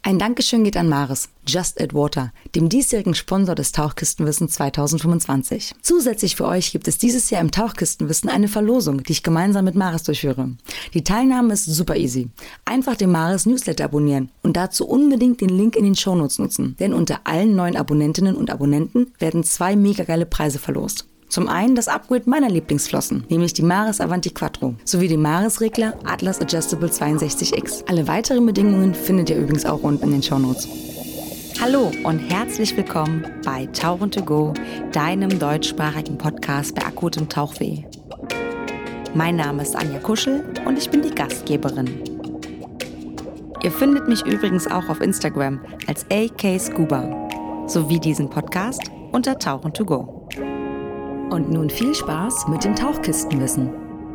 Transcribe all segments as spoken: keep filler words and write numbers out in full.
Ein Dankeschön geht an Maris, Just Add Water, dem diesjährigen Sponsor des Tauchkistenwissen zwanzig fünfundzwanzig. Zusätzlich für euch gibt es dieses Jahr im Tauchkistenwissen eine Verlosung, die ich gemeinsam mit Maris durchführe. Die Teilnahme ist super easy. Einfach den Maris Newsletter abonnieren und dazu unbedingt den Link in den Shownotes nutzen, denn unter allen neuen Abonnentinnen und Abonnenten werden zwei mega geile Preise verlost. Zum einen das Upgrade meiner Lieblingsflossen, nämlich die Maris Avanti Quattro, sowie den Maris-Regler Atlas Adjustable zweiundsechzig X. Alle weiteren Bedingungen findet ihr übrigens auch unten in den Shownotes. Hallo und herzlich willkommen bei Tauchen to Go, deinem deutschsprachigen Podcast bei akutem Tauchweh. Mein Name ist Anja Kuschel und ich bin die Gastgeberin. Ihr findet mich übrigens auch auf Instagram als A K Scuba, sowie diesen Podcast unter Tauchen to Go. Und nun viel Spaß mit dem Tauchkistenwissen.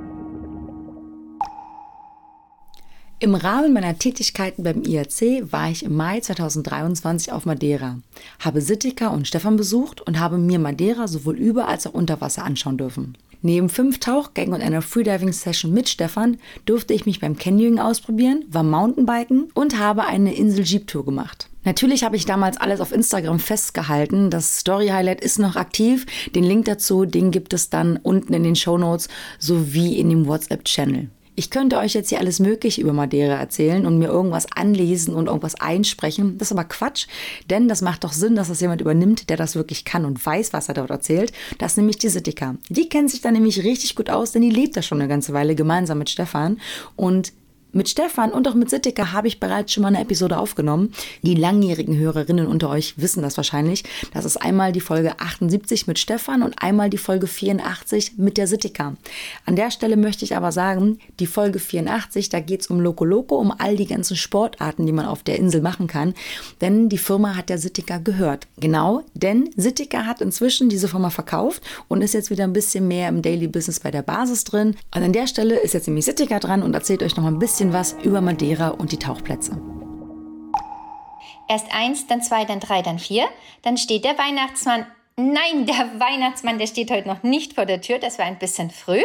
Im Rahmen meiner Tätigkeiten beim I A C war ich im Mai zweitausenddreiundzwanzig auf Madeira, habe Sitika und Stefan besucht und habe mir Madeira sowohl über- als auch unter Wasser anschauen dürfen. Neben fünf Tauchgängen und einer Freediving-Session mit Stefan durfte ich mich beim Canyoning ausprobieren, war Mountainbiken und habe eine Insel-Jeep-Tour gemacht. Natürlich habe ich damals alles auf Instagram festgehalten. Das Story-Highlight ist noch aktiv. Den Link dazu, den gibt es dann unten in den Shownotes sowie in dem WhatsApp-Channel. Ich könnte euch jetzt hier alles Mögliche über Madeira erzählen und mir irgendwas anlesen und irgendwas einsprechen. Das ist aber Quatsch, denn das macht doch Sinn, dass das jemand übernimmt, der das wirklich kann und weiß, was er dort erzählt. Das ist nämlich die Sitika. Die kennt sich da nämlich richtig gut aus, denn die lebt da schon eine ganze Weile gemeinsam mit Stefan. Und mit Stefan und auch mit Sitika habe ich bereits schon mal eine Episode aufgenommen. Die langjährigen Hörerinnen unter euch wissen das wahrscheinlich. Das ist einmal die Folge achtundsiebzig mit Stefan und einmal die Folge vierundachtzig mit der Sitika. An der Stelle möchte ich aber sagen, die Folge vierundachtzig, da geht es um Loco Loco, um all die ganzen Sportarten, die man auf der Insel machen kann. Denn die Firma hat der Sitika gehört. Genau, denn Sitika hat inzwischen diese Firma verkauft und ist jetzt wieder ein bisschen mehr im Daily Business bei der Basis drin. Und an der Stelle ist jetzt nämlich Sitika dran und erzählt euch noch mal ein bisschen was über Madeira und die Tauchplätze. Erst eins, dann zwei, dann drei, dann vier. Dann steht der Weihnachtsmann. Nein, der Weihnachtsmann, der steht heute noch nicht vor der Tür. Das war ein bisschen früh.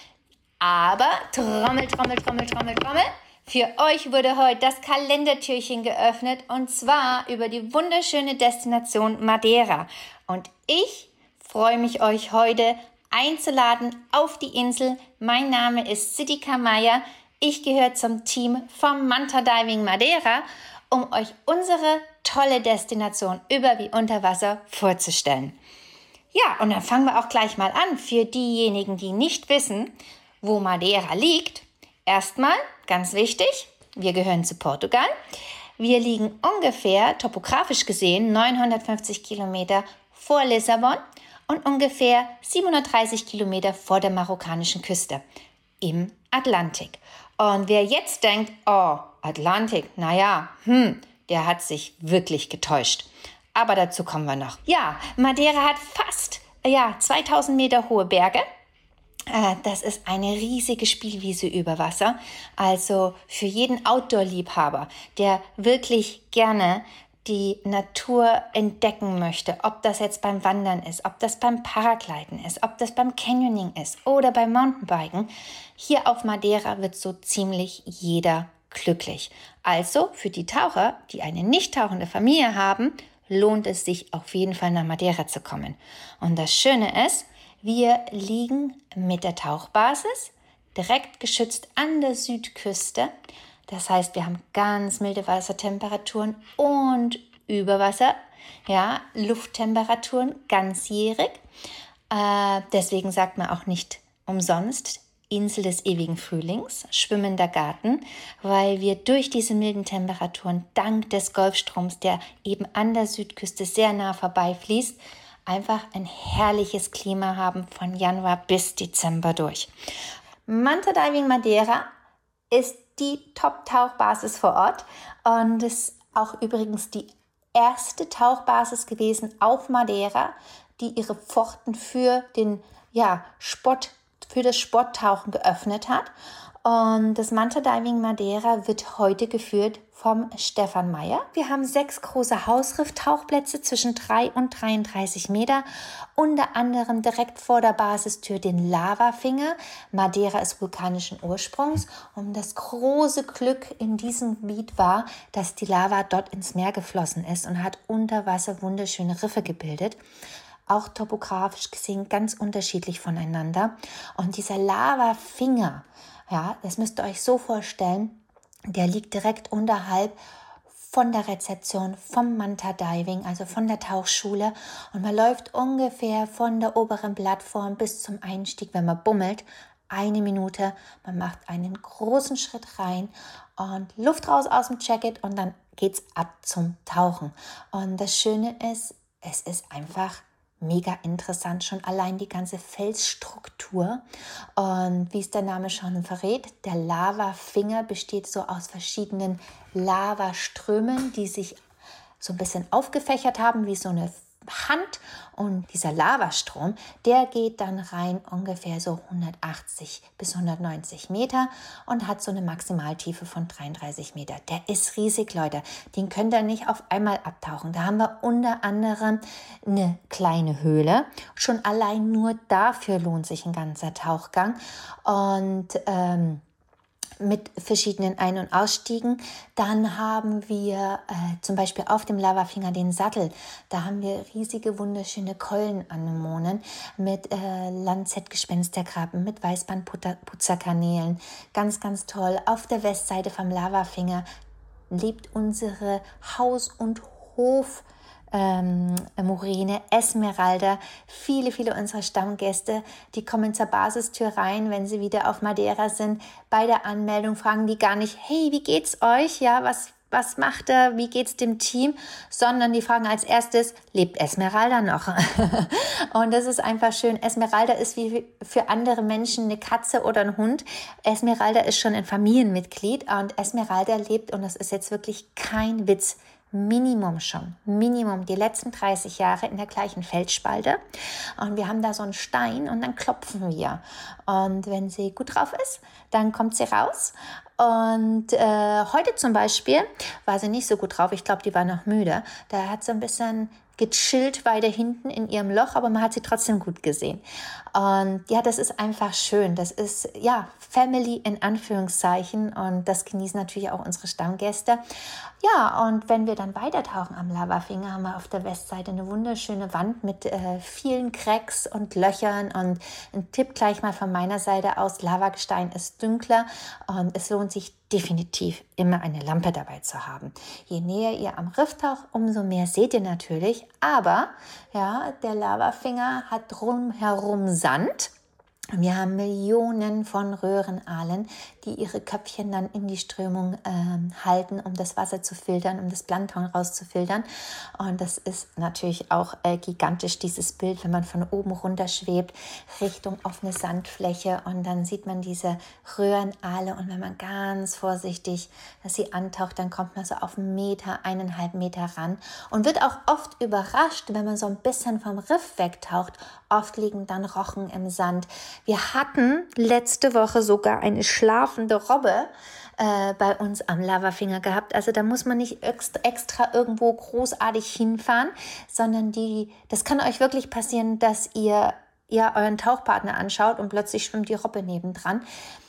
Aber Trommel, Trommel, Trommel, Trommel, Trommel. Für euch wurde heute das Kalendertürchen geöffnet. Und zwar über die wunderschöne Destination Madeira. Und ich freue mich, euch heute einzuladen auf die Insel. Mein Name ist Sitika Meyer. Ich gehöre zum Team vom Manta Diving Madeira, um euch unsere tolle Destination über wie unter Wasser vorzustellen. Ja, und dann fangen wir auch gleich mal an. Für diejenigen, die nicht wissen, wo Madeira liegt. Erstmal, ganz wichtig, wir gehören zu Portugal. Wir liegen ungefähr, topografisch gesehen, neunhundertfünfzig Kilometer vor Lissabon und ungefähr siebenhundertdreißig Kilometer vor der marokkanischen Küste im Atlantik. Und wer jetzt denkt, oh, Atlantik, naja, hm, der hat sich wirklich getäuscht. Aber dazu kommen wir noch. Ja, Madeira hat fast ja, zweitausend Meter hohe Berge. Äh, das ist eine riesige Spielwiese über Wasser. Also für jeden Outdoor-Liebhaber, der wirklich gerne die Natur entdecken möchte, ob das jetzt beim Wandern ist, ob das beim Paragliden ist, ob das beim Canyoning ist oder beim Mountainbiken. Hier auf Madeira wird so ziemlich jeder glücklich. Also für die Taucher, die eine nicht tauchende Familie haben, lohnt es sich auf jeden Fall nach Madeira zu kommen. Und das Schöne ist, wir liegen mit der Tauchbasis direkt geschützt an der Südküste. Das heißt, wir haben ganz milde Wassertemperaturen und über Wasser, ja, Lufttemperaturen ganzjährig. Äh, deswegen sagt man auch nicht umsonst Insel des ewigen Frühlings, schwimmender Garten, weil wir durch diese milden Temperaturen dank des Golfstroms, der eben an der Südküste sehr nah vorbeifließt, einfach ein herrliches Klima haben von Januar bis Dezember durch. Manta Diving Madeira ist die Top-Tauchbasis vor Ort und ist auch übrigens die erste Tauchbasis gewesen auf Madeira, die ihre Pforten für den ja, Sport, für das Sporttauchen geöffnet hat. Und das Manta Diving Madeira wird heute geführt vom Stefan Meyer. Wir haben sechs große Hausrifftauchplätze zwischen drei und dreiunddreißig Meter. Unter anderem direkt vor der Basistür den Lavafinger. Madeira ist vulkanischen Ursprungs. Und das große Glück in diesem Gebiet war, dass die Lava dort ins Meer geflossen ist und hat unter Wasser wunderschöne Riffe gebildet. Auch topografisch gesehen ganz unterschiedlich voneinander. Und dieser Lavafinger, ja, das müsst ihr euch so vorstellen, der liegt direkt unterhalb von der Rezeption vom Manta Diving, also von der Tauchschule. Und man läuft ungefähr von der oberen Plattform bis zum Einstieg, wenn man bummelt, eine Minute. Man macht einen großen Schritt rein und Luft raus aus dem Jacket und dann geht's ab zum Tauchen. Und das Schöne ist, es ist einfach mega interessant, schon allein die ganze Felsstruktur. Und wie es der Name schon verrät, der Lavafinger besteht so aus verschiedenen Lavaströmen, die sich so ein bisschen aufgefächert haben, wie so eine Hand. Und dieser Lavastrom, der geht dann rein ungefähr so hundertachtzig bis hundertneunzig Meter und hat so eine Maximaltiefe von dreiunddreißig Meter. Der ist riesig, Leute. Den könnt ihr nicht auf einmal abtauchen. Da haben wir unter anderem eine kleine Höhle. Schon allein nur dafür lohnt sich ein ganzer Tauchgang. Und ähm, mit verschiedenen Ein- und Ausstiegen. Dann haben wir äh, zum Beispiel auf dem Lavafinger den Sattel. Da haben wir riesige, wunderschöne Keulenanemonen mit äh, Lanzettgespensterkrabben, mit Weißbandputzerkanälen. Ganz, ganz toll. Auf der Westseite vom Lavafinger lebt unsere Haus- und Hof- Ähm, Moräne, Esmeralda. Viele, viele unserer Stammgäste, die kommen zur Basistür rein, wenn sie wieder auf Madeira sind. Bei der Anmeldung fragen die gar nicht, hey, wie geht's euch? Ja, was, was macht er? Wie geht's dem Team? Sondern die fragen als erstes, lebt Esmeralda noch? Und das ist einfach schön. Esmeralda ist wie für andere Menschen eine Katze oder ein Hund. Esmeralda ist schon ein Familienmitglied und Esmeralda lebt, und das ist jetzt wirklich kein Witz, Minimum schon, Minimum die letzten dreißig Jahre in der gleichen Felsspalte. Und wir haben da so einen Stein und dann klopfen wir. Und wenn sie gut drauf ist, dann kommt sie raus. Und äh, heute zum Beispiel war sie nicht so gut drauf. Ich glaube, die war noch müde. Da hat sie ein bisschen gechillt weiter hinten in ihrem Loch, aber man hat sie trotzdem gut gesehen. Und ja, das ist einfach schön. Das ist, ja, Family in Anführungszeichen, und das genießen natürlich auch unsere Stammgäste. Ja, und wenn wir dann weiter tauchen am Lavafinger, haben wir auf der Westseite eine wunderschöne Wand mit äh, vielen Cracks und Löchern. Und ein Tipp gleich mal von meiner Seite aus: Lavagestein ist dunkler und es lohnt sich definitiv immer eine Lampe dabei zu haben. Je näher ihr am Riff taucht, umso mehr seht ihr natürlich. Aber ja, der Lavafinger hat drumherum Sand. Wir haben Millionen von Röhrenaalen, die ihre Köpfchen dann in die Strömung ähm, halten, um das Wasser zu filtern, um das Plankton rauszufiltern. Und das ist natürlich auch äh, gigantisch, dieses Bild, wenn man von oben runter schwebt, Richtung offene Sandfläche, und dann sieht man diese Röhrenaale, und wenn man ganz vorsichtig sie antaucht, dann kommt man so auf einen Meter, eineinhalb Meter ran und wird auch oft überrascht, wenn man so ein bisschen vom Riff wegtaucht. Oft liegen dann Rochen im Sand. Wir hatten letzte Woche sogar eine schlafende Robbe äh, bei uns am Lavafinger gehabt. Also da muss man nicht extra, extra irgendwo großartig hinfahren, sondern die, das kann euch wirklich passieren, dass ihr ja euren Tauchpartner anschaut und plötzlich schwimmt die Robbe nebendran.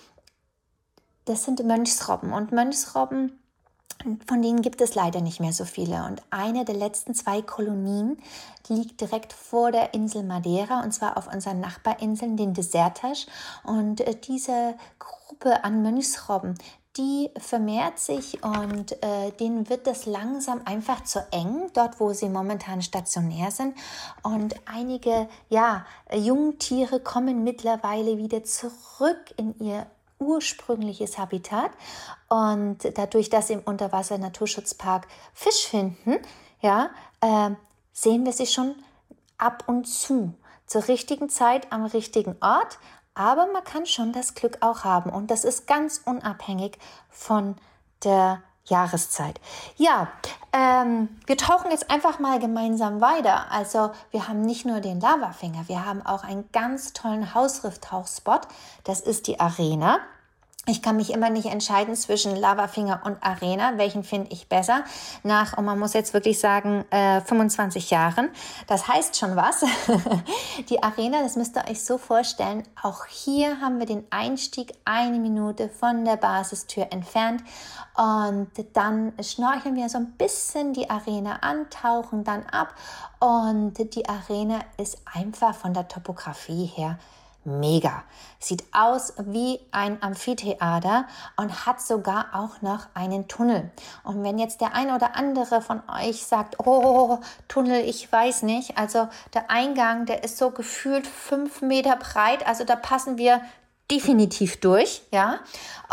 Das sind Mönchsrobben, und Mönchsrobben, von denen gibt es leider nicht mehr so viele. Und eine der letzten zwei Kolonien liegt direkt vor der Insel Madeira, und zwar auf unseren Nachbarinseln, den Desertas. Und äh, diese Gruppe an Mönchsrobben, die vermehrt sich, und äh, denen wird das langsam einfach zu eng, dort wo sie momentan stationär sind. Und einige ja, Jungtiere kommen mittlerweile wieder zurück in ihr ursprüngliches Habitat, und dadurch, dass sie im Unterwasser-Naturschutzpark Fisch finden, ja, äh, sehen wir sie schon ab und zu, zur richtigen Zeit am richtigen Ort, aber man kann schon das Glück auch haben, und das ist ganz unabhängig von der Jahreszeit. Ja, ähm, wir tauchen jetzt einfach mal gemeinsam weiter. Also wir haben nicht nur den Lavafinger, wir haben auch einen ganz tollen Hausrifftauchspot. Das ist die Arena. Ich kann mich immer nicht entscheiden zwischen Lavafinger und Arena. Welchen finde ich besser? Nach, und man muss jetzt wirklich sagen, äh, fünfundzwanzig Jahren. Das heißt schon was. Die Arena, das müsst ihr euch so vorstellen. Auch hier haben wir den Einstieg eine Minute von der Basistür entfernt. Und dann schnorcheln wir so ein bisschen die Arena an, tauchen dann ab. Und die Arena ist einfach von der Topografie her mega. Sieht aus wie ein Amphitheater und hat sogar auch noch einen Tunnel. Und wenn jetzt der eine oder andere von euch sagt, oh, Tunnel, ich weiß nicht. Also der Eingang, der ist so gefühlt fünf Meter breit. Also da passen wir definitiv durch, ja,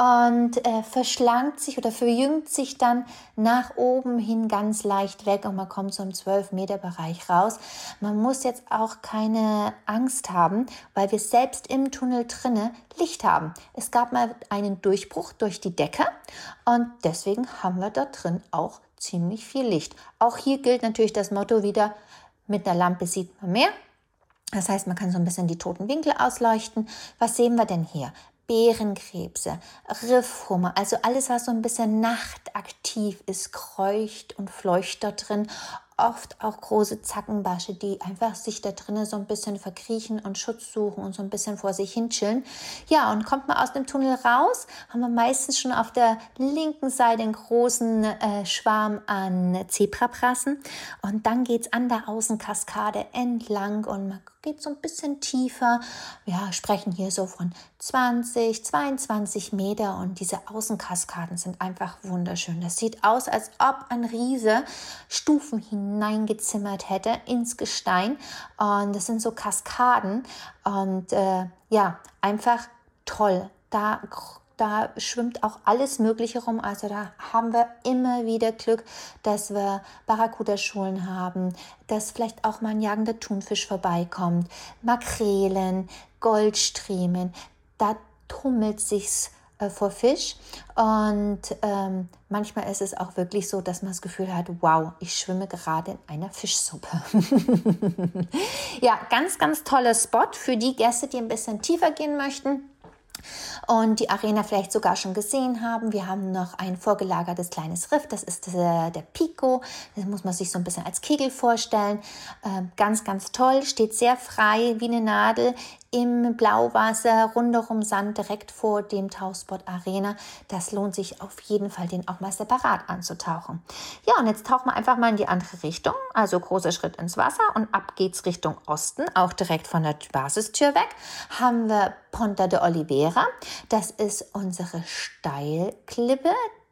und äh, verschlankt sich oder verjüngt sich dann nach oben hin ganz leicht weg und man kommt so im zwölf Meter Bereich raus. Man muss jetzt auch keine Angst haben, weil wir selbst im Tunnel drinne Licht haben. Es gab mal einen Durchbruch durch die Decke und deswegen haben wir dort drin auch ziemlich viel Licht. Auch hier gilt natürlich das Motto wieder, mit einer Lampe sieht man mehr. Das heißt, man kann so ein bisschen die toten Winkel ausleuchten. Was sehen wir denn hier? Bärenkrebse, Riffhummer, also alles, was so ein bisschen nachtaktiv ist, kreucht und fleucht da drin. Oft auch große Zackenbarsche, die einfach sich da drinnen so ein bisschen verkriechen und Schutz suchen und so ein bisschen vor sich hin chillen. Ja, und kommt man aus dem Tunnel raus, haben wir meistens schon auf der linken Seite einen großen äh, Schwarm an Zebrabrassen. Und dann geht's an der Außenkaskade entlang und man geht so ein bisschen tiefer. Wir sprechen hier so von zwanzig, zweiundzwanzig Meter und diese Außenkaskaden sind einfach wunderschön. Das sieht aus, als ob ein Riese Stufen hineingezimmert hätte ins Gestein und das sind so Kaskaden und äh, ja, einfach toll. Da Da schwimmt auch alles Mögliche rum. Also da haben wir immer wieder Glück, dass wir Barracuda-Schulen haben, dass vielleicht auch mal ein jagender Thunfisch vorbeikommt, Makrelen, Goldstriemen. Da tummelt sich's äh, vor Fisch. Und ähm, manchmal ist es auch wirklich so, dass man das Gefühl hat, wow, ich schwimme gerade in einer Fischsuppe. Ja, ganz, ganz toller Spot für die Gäste, die ein bisschen tiefer gehen möchten und die Arena vielleicht sogar schon gesehen haben. Wir haben noch ein vorgelagertes kleines Riff, das ist der, der Pico. Das muss man sich so ein bisschen als Kegel vorstellen. Ähm, ganz, ganz toll, steht sehr frei wie eine Nadel im Blauwasser, rundherum Sand, direkt vor dem Tauchspot Arena. Das lohnt sich auf jeden Fall, den auch mal separat anzutauchen. Ja, und jetzt tauchen wir einfach mal in die andere Richtung. Also großer Schritt ins Wasser und ab geht's Richtung Osten, auch direkt von der Basistür weg. Haben wir Ponta de Oliveira. Das ist unsere Steilklippe,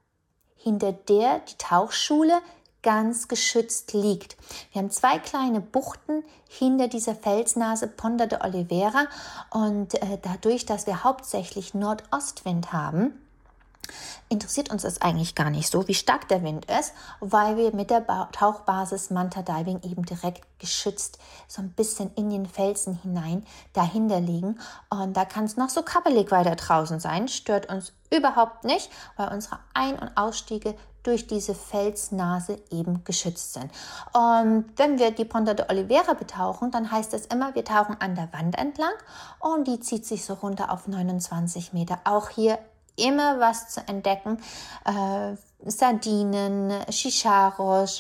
hinter der die Tauchschule ganz geschützt liegt. Wir haben zwei kleine Buchten hinter dieser Felsnase Ponta de Oliveira und äh, dadurch, dass wir hauptsächlich Nordostwind haben, interessiert uns das eigentlich gar nicht so, wie stark der Wind ist, weil wir mit der ba- Tauchbasis Manta Diving eben direkt geschützt so ein bisschen in den Felsen hinein dahinter liegen. Und da kann es noch so kabbelig weiter draußen sein, stört uns überhaupt nicht, weil unsere Ein- und Ausstiege durch diese Felsnase eben geschützt sind. Und wenn wir die Ponta de Oliveira betauchen, dann heißt das immer, wir tauchen an der Wand entlang und die zieht sich so runter auf neunundzwanzig Meter. Auch hier immer was zu entdecken. Äh, Sardinen, Chicharos,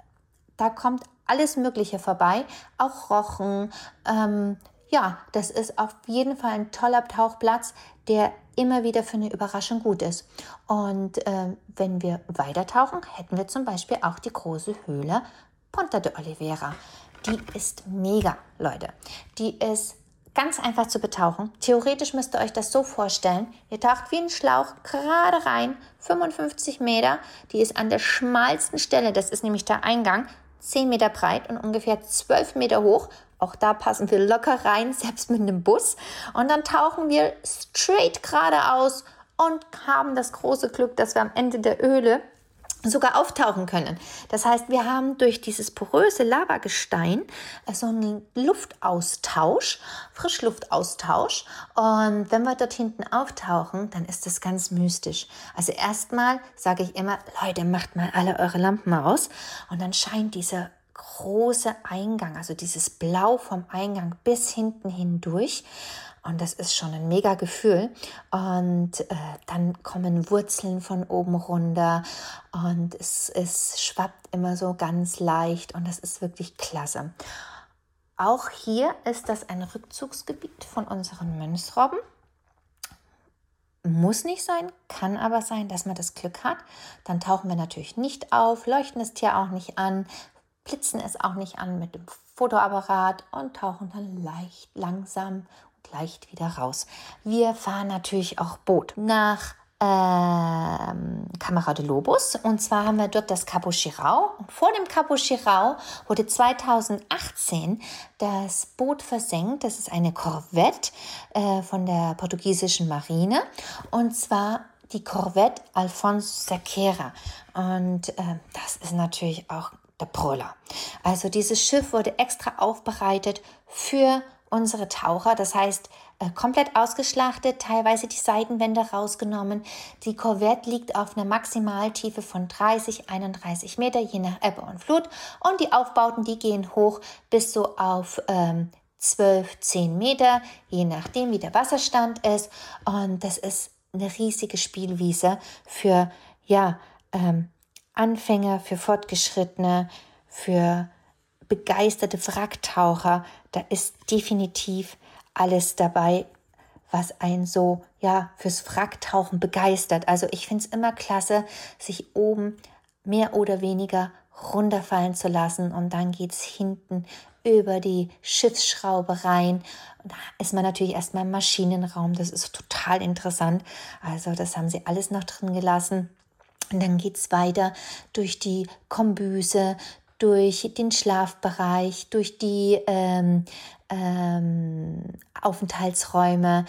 da kommt alles Mögliche vorbei. Auch Rochen. Ähm, ja, das ist auf jeden Fall ein toller Tauchplatz, der immer wieder für eine Überraschung gut ist. Und äh, wenn wir weiter tauchen, hätten wir zum Beispiel auch die große Höhle Ponta de Oliveira. Die ist mega, Leute. Die ist ganz einfach zu betauchen. Theoretisch müsst ihr euch das so vorstellen. Ihr taucht wie ein Schlauch gerade rein, fünfundfünfzig Meter. Die ist an der schmalsten Stelle, das ist nämlich der Eingang, zehn Meter breit und ungefähr zwölf Meter hoch. Auch da passen wir locker rein, selbst mit einem Bus. Und dann tauchen wir straight geradeaus und haben das große Glück, dass wir am Ende der Höhle sogar auftauchen können. Das heißt, wir haben durch dieses poröse Lavagestein so einen Luftaustausch, Frischluftaustausch. Und wenn wir dort hinten auftauchen, dann ist das ganz mystisch. Also erstmal sage ich immer, Leute, macht mal alle eure Lampen aus. Und dann scheint dieser große Eingang, also dieses Blau vom Eingang bis hinten hindurch. Und das ist schon ein mega Gefühl. Und äh, dann kommen Wurzeln von oben runter und es, es schwappt immer so ganz leicht und das ist wirklich klasse. Auch hier ist das ein Rückzugsgebiet von unseren Mönchsrobben. Muss nicht sein, kann aber sein, dass man das Glück hat. Dann tauchen wir natürlich nicht auf, leuchten das Tier auch nicht an, blitzen es auch nicht an mit dem Fotoapparat und tauchen dann leicht, langsam und leicht wieder raus. Wir fahren natürlich auch Boot nach ähm, Camara de Lobos und zwar haben wir dort das Cabo Chirao. Und vor dem Cabo Chirao wurde zweitausendachtzehn das Boot versenkt. Das ist eine Korvette äh, von der portugiesischen Marine und zwar die Korvette Alfonso Cerqueira. Und äh, das ist natürlich auch der Brüller. Also dieses Schiff wurde extra aufbereitet für unsere Taucher, das heißt äh, komplett ausgeschlachtet, teilweise die Seitenwände rausgenommen. Die Korvette liegt auf einer Maximaltiefe von dreißig, einunddreißig Meter, je nach Ebbe und Flut. Und die Aufbauten, die gehen hoch bis so auf ähm, zwölf, zehn Meter, je nachdem, wie der Wasserstand ist. Und das ist eine riesige Spielwiese für ja, ähm, Anfänger, für Fortgeschrittene, für begeisterte Wracktaucher. Da ist definitiv alles dabei, was einen so ja fürs Wracktauchen begeistert. Also ich finde es immer klasse, sich oben mehr oder weniger runterfallen zu lassen und dann geht es hinten über die Schiffsschraube rein. Und da ist man natürlich erstmal im Maschinenraum. Das ist total interessant. Also das haben sie alles noch drin gelassen. Und dann geht es weiter durch die Kombüse, durch den Schlafbereich, durch die ähm, ähm, Aufenthaltsräume.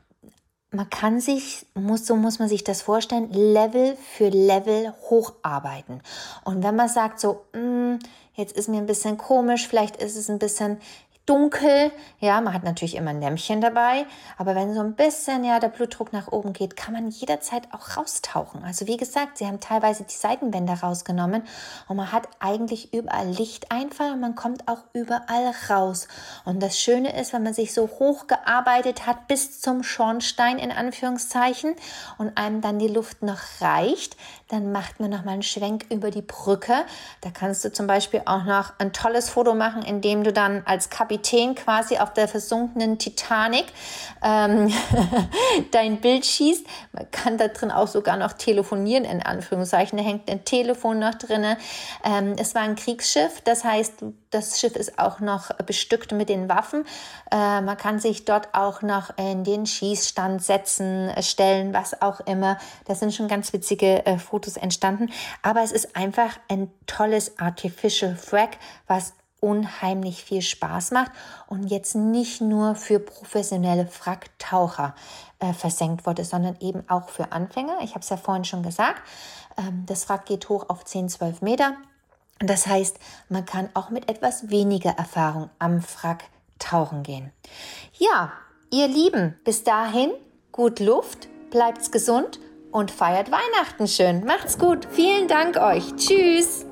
Man kann sich, muss, so muss man sich das vorstellen, Level für Level hocharbeiten. Und wenn man sagt so, mh, jetzt ist mir ein bisschen komisch, vielleicht ist es ein bisschen dunkel, ja, man hat natürlich immer ein Lämpchen dabei, aber wenn so ein bisschen ja der Blutdruck nach oben geht, kann man jederzeit auch raustauchen. Also wie gesagt, sie haben teilweise die Seitenwände rausgenommen und man hat eigentlich überall Lichteinfall und man kommt auch überall raus. Und das Schöne ist, wenn man sich so hochgearbeitet hat bis zum Schornstein in Anführungszeichen und einem dann die Luft noch reicht, dann macht man nochmal einen Schwenk über die Brücke. Da kannst du zum Beispiel auch noch ein tolles Foto machen, indem du dann als Kapitän quasi auf der versunkenen Titanic ähm, dein Bild schießt. Man kann da drin auch sogar noch telefonieren, in Anführungszeichen. Da hängt ein Telefon noch drin. Ähm, es war ein Kriegsschiff, das heißt, das Schiff ist auch noch bestückt mit den Waffen. Äh, man kann sich dort auch noch in den Schießstand setzen, stellen, was auch immer. Das sind schon ganz witzige äh, Fotos entstanden. Aber es ist einfach ein tolles Artificial Wrack, was unheimlich viel Spaß macht und jetzt nicht nur für professionelle Wracktaucher äh, versenkt wurde, sondern eben auch für Anfänger. Ich habe es ja vorhin schon gesagt, ähm, das Wrack geht hoch auf zehn, zwölf Meter. Das heißt, man kann auch mit etwas weniger Erfahrung am Wrack tauchen gehen. Ja, ihr Lieben, bis dahin gut Luft, bleibt's gesund und feiert Weihnachten schön. Macht's gut. Vielen Dank euch. Tschüss.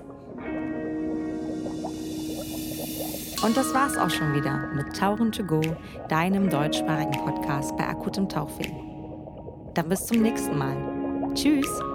Und das war's auch schon wieder mit Tauchen to go, deinem deutschsprachigen Podcast bei akutem Tauchfilm. Dann bis zum nächsten Mal. Tschüss!